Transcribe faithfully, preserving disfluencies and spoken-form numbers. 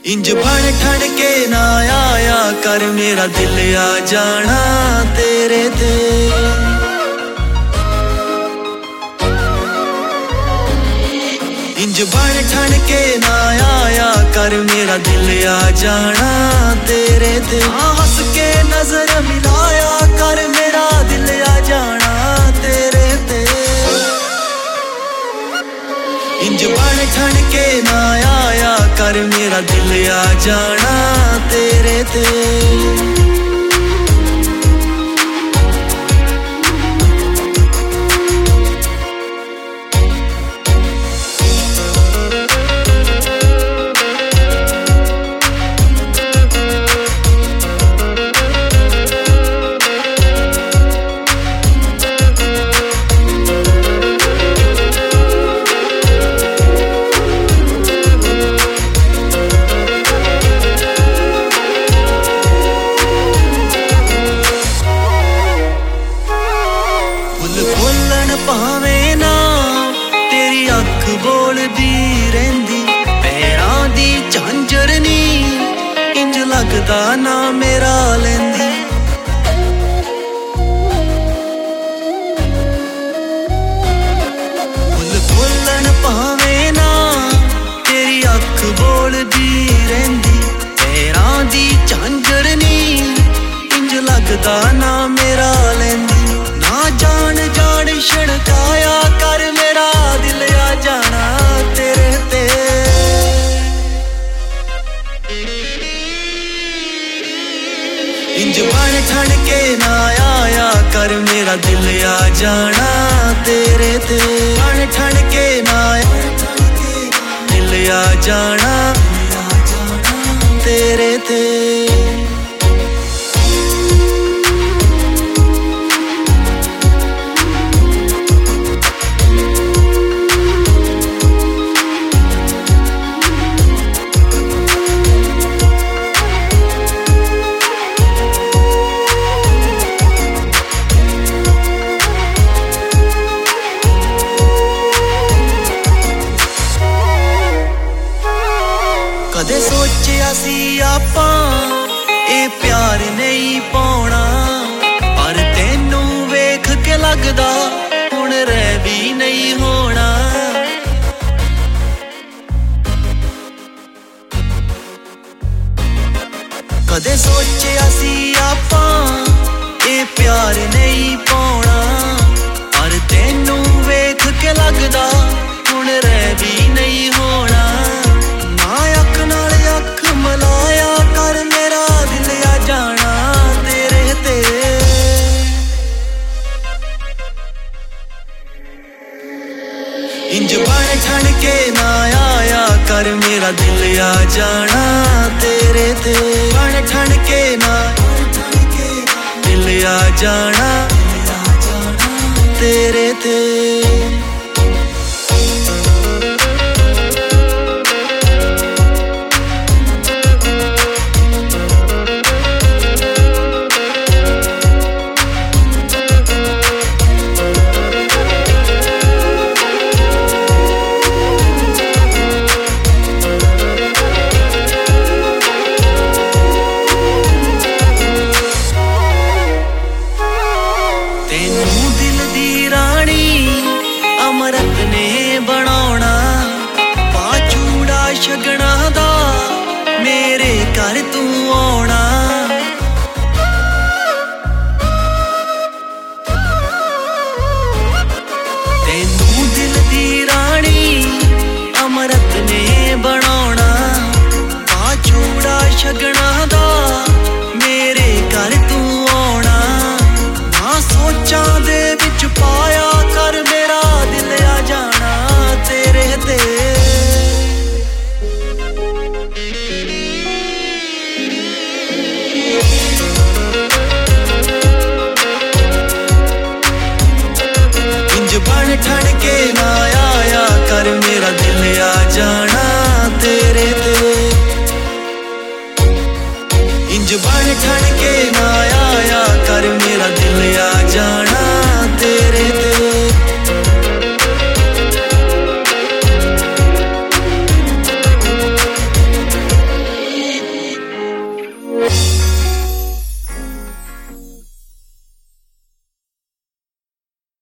इंज बन ठन के ना आया कर मेरा दिल आ जाना तेरे ते। इंज बन ठन के ना आया कर मेरा दिल आ जाना तेरे ते। हंस के नजर मिलाया कर मेरा दिल आ जाना तेरे ते। इंज बन ठन के ना आया कर मेरा दिल आ जाना तेरे ते। भावे ना तेरी अख बोलदी रहंदी पैरां दी झांजर नी इंज लगदा ना मेरा लैंदी। फुल फुल्लन भावे ना तेरी अख बोलदी रहंदी पैरां दी झांजर नी इंज लगदा ना मेरा लैंदी। ना जान जान छड़काया कर मेरा दिल आ जाना तेरे ते। इंज बन ठन के ना आया कर मेरा दिल आ जाना तेरे ते। बन ठन के ना दिल आ जाना तेरे ते। कदे सोचिया सी आपां ए प्यार नहीं पाउणा पर तैनू वेख के लगदा हुण रह भी नहीं होना। कदे सोचिया सी आपां ए प्यार नहीं पाउणा पर तैनू वेख के लगदा हुण रह भी नहीं होना। अख नाल अख मिलाया कर मेरा दिल आ जाना तेरे ते। इंज बन ठन के ना आया कर मेरा दिल आ जाना तेरे ते। बन ठन के ना दिल आ जाना तेरे ते। अमरत ने बनाउणा पाचूड़ा छगना दा मेरे घर तू आउणा। तैनू दिल दी रानी अमरत ने बनाउणा पाचूड़ा छगना दा मेरे घर तू आउणा। ना सोचां दे विच पाया कर मेरा दिल आ जाना तेरे ते। इंज बन ठन के ना आया कर मेरा दिल आ जाना